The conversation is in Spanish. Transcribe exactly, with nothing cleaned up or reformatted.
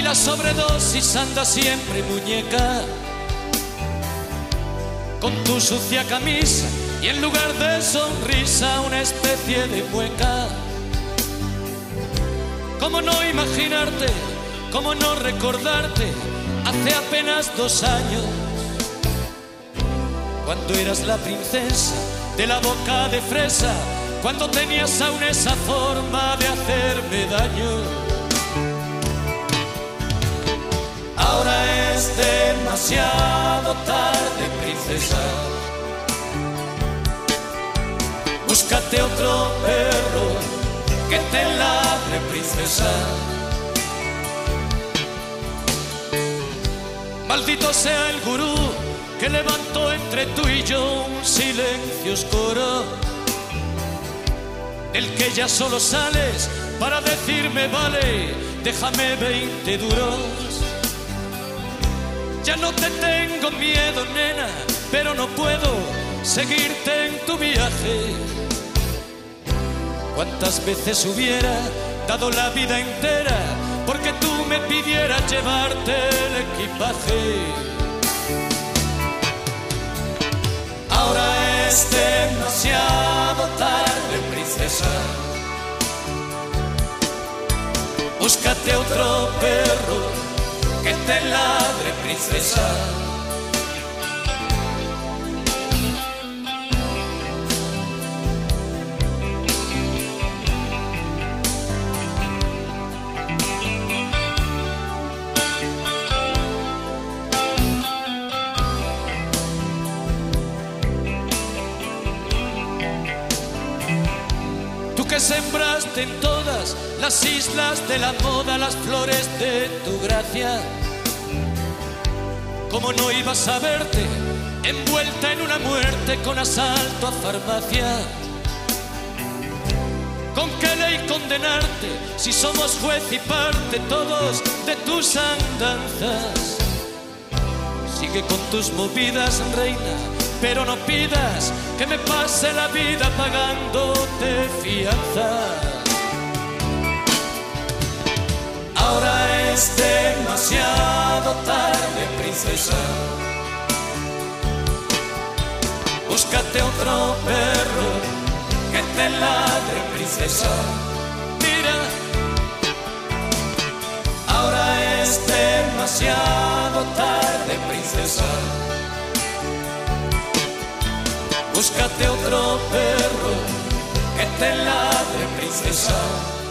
la sobredosis anda siempre, muñeca, con tu sucia camisa y en lugar de sonrisa una especie de mueca. ¿Cómo no imaginarte, cómo no recordarte hace apenas dos años, cuando eras la princesa de la boca de fresa, cuando tenías aún esa forma de hacerme daño? Ahora es demasiado tarde, princesa. Búscate otro perro que te ladre, princesa. Maldito sea el gurú que levantó entre tú y yo un silencio oscuro, del que ya solo sales para decirme vale, déjame veinte duros. Ya no te tengo miedo, nena, pero no puedo seguirte en tu viaje. ¿Cuántas veces hubiera dado la vida entera porque tú me pidieras llevarte el equipaje? Ahora es demasiado tarde, princesa. Búscate otro perro que te ladre, princesa. Tú que sembraste en todas las islas de la moda las flores de tu gracia, ¿cómo no ibas a verte envuelta en una muerte con asalto a farmacia? ¿Con qué ley condenarte si somos juez y parte todos de tus andanzas? Sigue con tus movidas, reina, pero no pidas que me pase la vida pagándote fianza. Ahora es demasiado tarde, princesa. Búscate otro perro que te ladre, princesa. Mira, ahora es demasiado tarde, princesa. Búscate otro perro que te ladre, princesa.